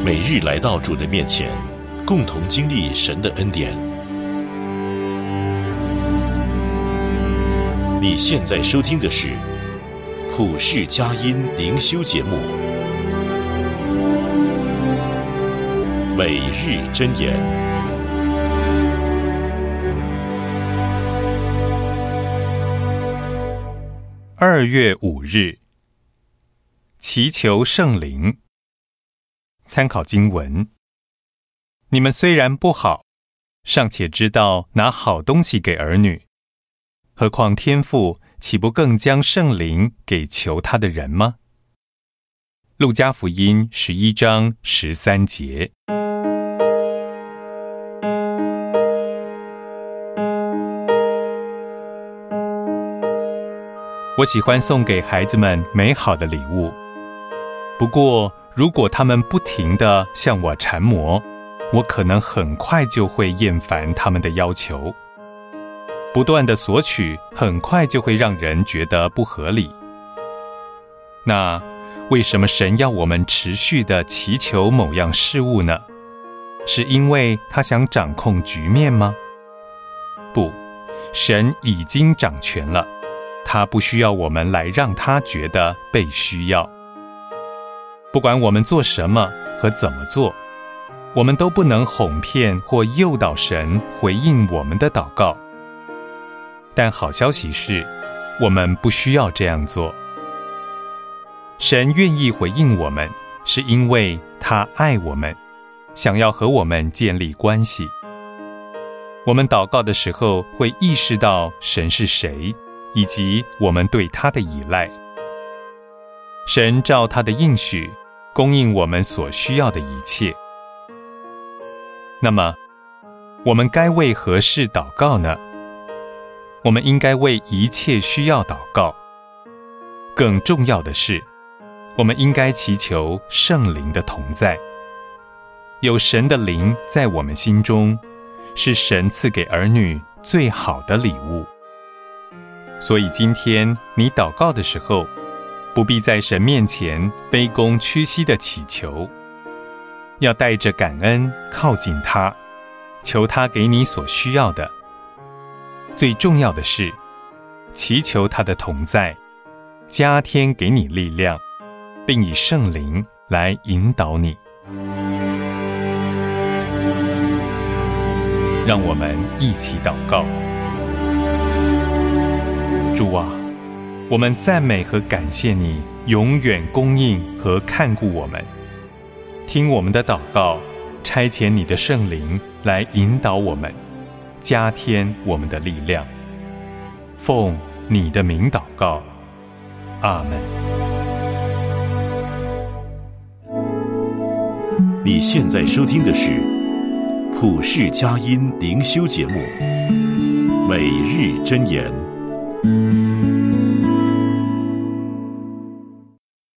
每日来到主的面前，共同经历神的恩典。你现在收听的是普世佳音灵修节目，每日箴言。 2月5日，祈求圣灵。参考经文：你们虽然不好，尚且知道拿好东西给儿女，何况天父岂不更将圣灵给求他的人吗？路加福音11章13节。我喜欢送给孩子们美好的礼物，不过如果他们不停地向我缠磨，我可能很快就会厌烦他们的要求。不断的索取很快就会让人觉得不合理。那为什么神要我们持续地祈求某样事物呢？是因为他想掌控局面吗？不，神已经掌权了，他不需要我们来让他觉得被需要。不管我们做什么和怎么做，我们都不能哄骗或诱导神回应我们的祷告。但好消息是，我们不需要这样做。神愿意回应我们，是因为他爱我们，想要和我们建立关系。我们祷告的时候会意识到神是谁，以及我们对他的依赖。神照他的应许供应我们所需要的一切。那么，我们该为何事祷告呢？我们应该为一切需要祷告。更重要的是，我们应该祈求圣灵的同在。有神的灵在我们心中，是神赐给儿女最好的礼物。所以今天你祷告的时候，不必在神面前卑躬屈膝地祈求，要带着感恩靠近他，求他给你所需要的。最重要的是，祈求他的同在，加添给你力量，并以圣灵来引导你。让我们一起祷告。主啊，我们赞美和感谢你永远供应和看顾我们。听我们的祷告，差遣你的圣灵来引导我们，加添我们的力量。奉你的名祷告，阿们。 你现在收听的是普世佳音灵修节目，每日箴言。